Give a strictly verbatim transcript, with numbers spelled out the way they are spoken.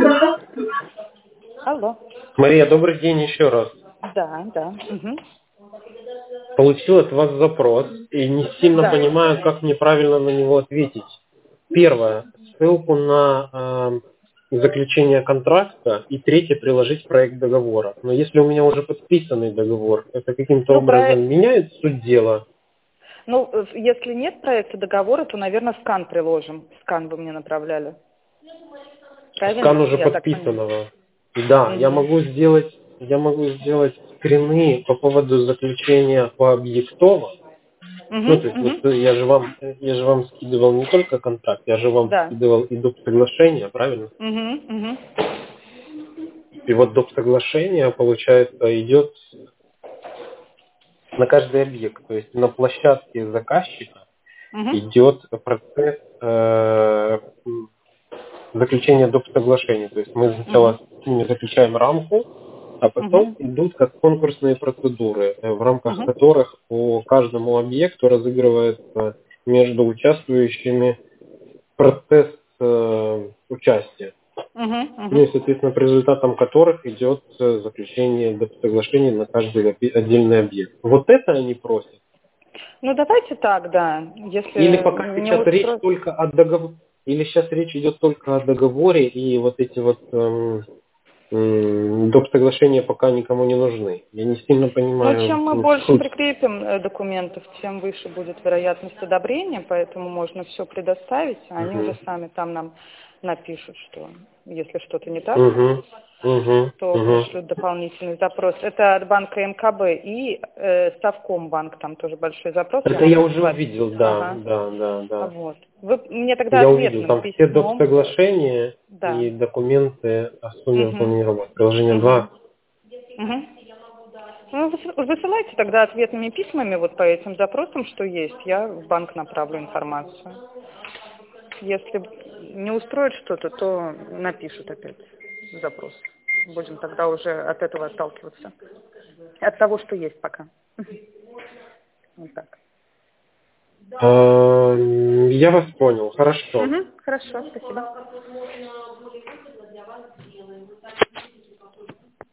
Алло. Мария, добрый день еще раз. Да, да. Угу. Получил от вас запрос и не сильно Да. понимаю, как мне правильно на него ответить. Первое. Ссылку на э, заключение контракта. И третье. Приложить проект договора. Но если у меня уже подписанный договор, это каким-то Ну, про... образом меняет суть дела? ну, э, если нет проекта договора, то, наверное, скан приложим. Скан вы мне направляли. Правильно? Скан уже Я так понимаю. подписанного. Да, я Угу. могу сделать, я могу сделать скрины по поводу заключения по объектово. Угу, Ну, то есть, угу. вот я же вам, я же вам скидывал не только контракт, я же вам Да. скидывал и доп. Соглашение, правильно? Угу, угу. И вот доп. Соглашение, получается, идет на каждый объект. То есть на площадке заказчика Угу. идет процесс э, заключения доп. Соглашения. То есть мы Угу. сначала с ними заключаем рамку, а Угу. потом идут как конкурсные процедуры, э, в рамках Угу. которых по каждому объекту разыгрывается между участвующими процесс э, участия. Угу. Ну Угу. и, соответственно, по результатам которых идет э, заключение доп. Соглашений на каждый оби- отдельный объект. Вот это они просят. Ну, давайте так, да. Или Если пока не сейчас речь устроит... только о договоре, или сейчас речь идет только о договоре, и вот эти вот эм, м, доп. Соглашения пока никому не нужны. Я не сильно Но понимаю чем мы м, больше суть. прикрепим э, документов, тем выше будет вероятность одобрения, поэтому можно все предоставить, а они уже Угу. сами там нам напишут, что если что-то не так, Угу. Угу. то Угу. пришлют дополнительный запрос. Это от банка эм ка бэ и э, Совкомбанк, там тоже большой запрос, я Это я могу уже прислать. увидел, да, Ага. да, да, А да. вот. Вы мне тогда Я увидел, ответным там все доп. письмом, Соглашения да. и документы о сумме Угу. выполнения работ. Приложение Угу. два. Угу. Ну, выс- высылайте тогда ответными письмами вот по этим запросам, что есть. Я в банк направлю информацию. Если не устроит что-то, то напишут опять запрос. Будем тогда уже от этого отталкиваться. От того, что есть пока. Вот так. А, Я вас понял, хорошо. Угу, хорошо, спасибо.